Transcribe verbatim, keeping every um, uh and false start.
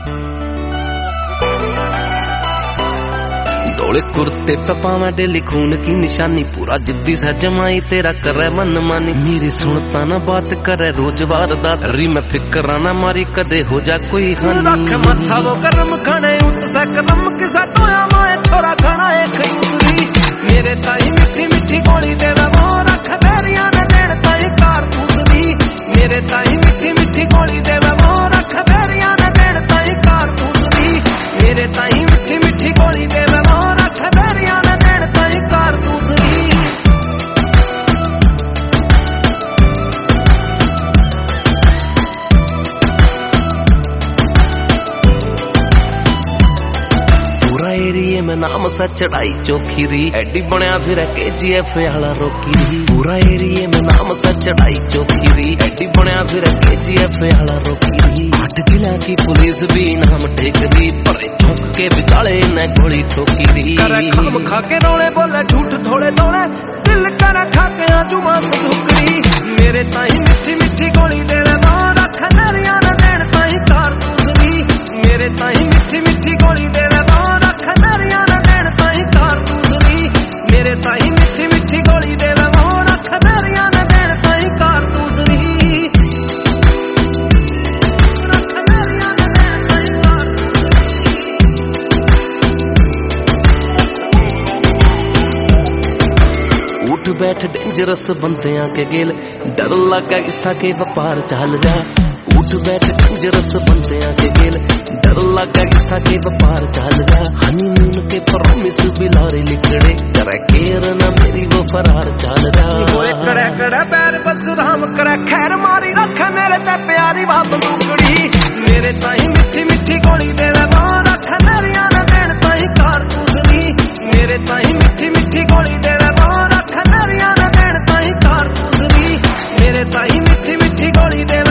डोले कुर्ते पे पावा डेली खून की निशानी, पूरा जिद्दी सा जमाई तेरा करे मन मानी। मेरी सुनता ना बात करे रोज वारदात, री मैं फिक्र ना मारी कदे हो जा कोई हानि। रख माथा वो करम खाने उत से करम किसा टोया माए छोरा खाना है खईसरी। मेरे ताई मिठी मिठी गोली देवे वो रख बेरिया ने देण ताई कारतूसरी। मेरे ताई मिठी मिठी गोली देवे वो रख बेरिया ने देण ताई कारतूसरी। मेरे ताई मिठी मिठी गोली देवे वो रख बेरिया ने देण ताई कारतूसरी। पूरा एरिए में नाम सा चढ़ाई चौखी री, एडी बनया फिर के जी एफ वाला रोकी री। पूरा एरिए में नाम सा चढ़ाई चौखी री, एडी बनया फिर के जी एफ वाला रोकी री। आठ जिला की पुलिस भी नाम टेक दी, पर झोंक के बिचाले न गोली ठोकी री। करे खाम खा के रोने बोले झूठ थोड़े तोड़े, दिल करे खा के आजू मांस धुकरी। मेरे ताई मिठी मिठी गोली देवे वो रख नरिया ने देण ताई कारतूसरी। मेरे ताई मिठी मिठी गोली देवे वो रख नरिया ने देण ताई कारतूसरी। मेरे ताई मिठी मिठी गोली देवे वो रख नरिया ने देण ताई कारतूसरी। रख नरिया ने देण ताई कारतूसरी। उठ बैठ डेंजरस बंदियां के गेल, डर लगा इसा के व्यापार चल जा। उठ बैठ डेंजरस बंदियां के गेल, डर लगा इसा के व्यापार चल जा। हनीमून के प्रॉमिस बिलारे लिखड़े, करे केर ना मेरी वो फरार चल जा। ओए कड़े कड़े पैर बस राम करे खैर मारी रख मेरे ते प्यारी बाप बंदूकड़ी। मेरे ताई मिठी मिठी गोली देवे वो रख नरिया ने देण ताई कारतूसरी। मेरे ताई मिठी मिठी गोली देवे वो रख नरिया ने देण ताई कारतूसरी। मेरे ताई मिठी मिठी गोली देवे